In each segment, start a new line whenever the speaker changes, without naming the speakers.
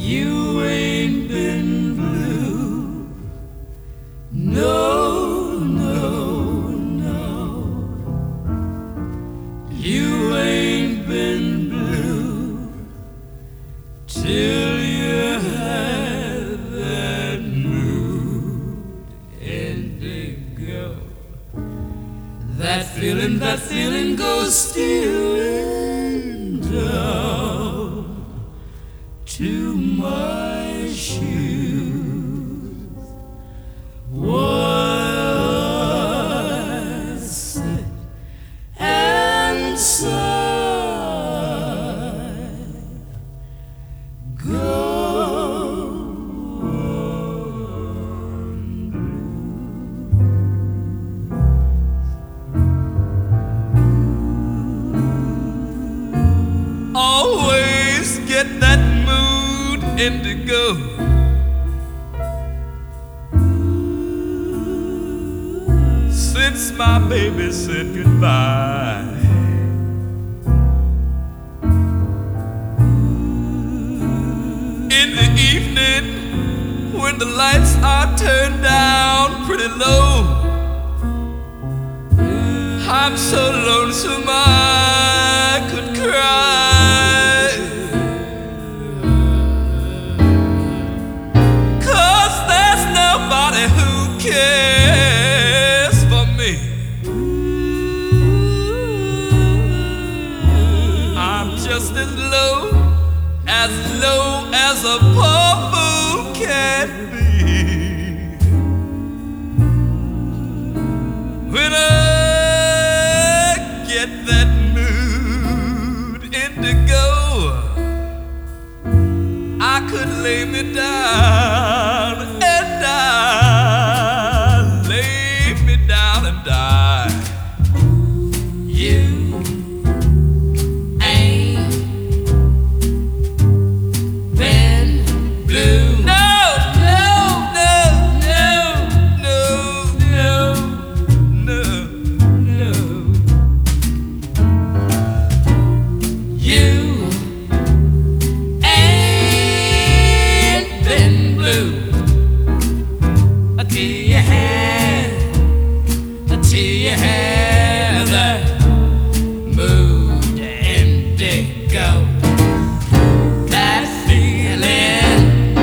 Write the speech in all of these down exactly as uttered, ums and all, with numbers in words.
You ain't been blue. No, no, no. You ain't been blue till you had that mood indigo. That feeling, that feeling goes stealing down to my shoes while I sit and sigh. Go on, blues. Always get that mood indigo. Since my baby said goodbye, in the evening when the lights are turned down pretty low, I'm so lonesome I could cry. 'Cause there's nobody who cares for me. I'm just as low, as low as a poor fool can be. When I get that mood indigo, I could lay me down and die, lay me down and die. You ain't been blue. No, no, no, no, no, no, no, no. You ain't been blue until you had, until you had that mood indigo. That feeling,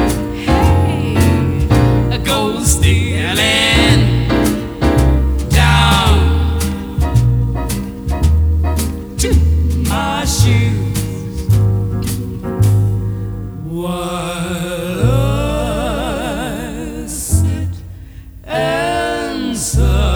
hey, goes stealing down to my shoes while I sit and sigh.